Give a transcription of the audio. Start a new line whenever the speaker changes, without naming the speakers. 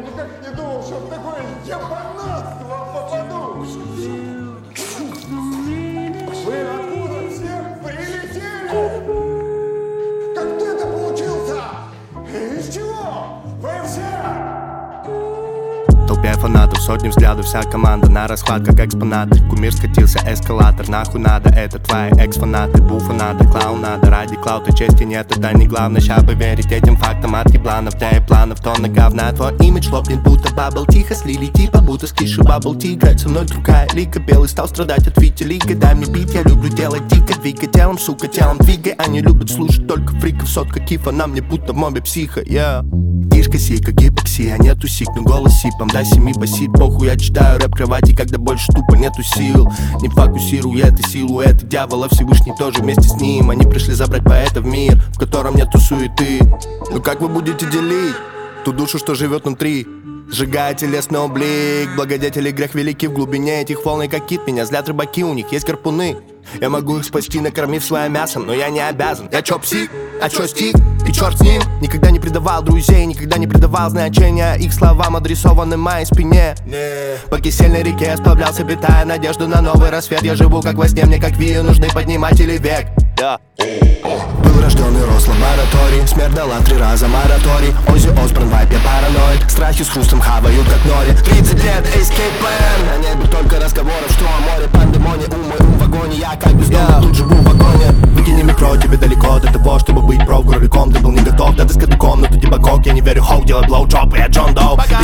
никак не думал, что в такое ебанатство попаду. Вы откуда все прилетели? Как ты-то получился? Из чего? Вы все?
Толпе фанатов, сотни взглядов, вся команда на расхват, как экспонаты. Кумир скатился, эскалатор, нахуй надо, это твои экс-фанаты. Буфа надо, клоун надо, ради клаута чести нет, это не главное. Ща бы верить этим фактам от ебланов, да и планов, тонна говна. Твой имидж лопнет, будто бабл, тихо слили, типа будто скишу бабл ти. Играть со мной другая лига, белый стал страдать от витилига. Дай мне бит, я люблю делать дико, двигай телом, сука, телом двигай. Они любят слушать только фриков, сотка кифа, на мне будто в мобе психа, Тишка сика, гипоксия, нету сик, но голос сипом. Дай семи басит, похуй, я читаю рэп кровати, когда больше тупо нету сил. Не фокусирует и силуэты дьявола, Всевышний тоже вместе с ним. Они пришли забрать поэта в мир, в котором нету суеты. Ну как вы будете делить ту душу, что живет внутри? Сжигая телесный облик, благодетели грех великий в глубине этих волн, как кит, меня злят рыбаки, у них есть гарпуны. Я могу их спасти, накормив своим мясом, но я не обязан. Я чё, псих? А чё, стих? И чёрт с ним. Никогда не предавал друзей, никогда не придавал значения их словам, адресованным моей спине. По кисельной реке сплавлялся, питая надежду на новый рассвет. Я живу как во сне, мне как вию нужны подниматели век. Был рожден и рос в лаборатории, смерть дала 3 раза мораторий. Оззи Осборн, вайп, я параноид, страхи с хрустом хавают как нори. 30 лет, escape plan, на небе только разговоров, что о море, пандемония, мой ум в вагоне. Я как бездомный, тут живу в вагоне. Выкини микро, тебе далеко до того, чтобы быть проф-гуровиком. Ты был не готов, да ты с кадыком, но ты типа кок, я не верю, хоу, делай блоу-джоп, я Джон Доу.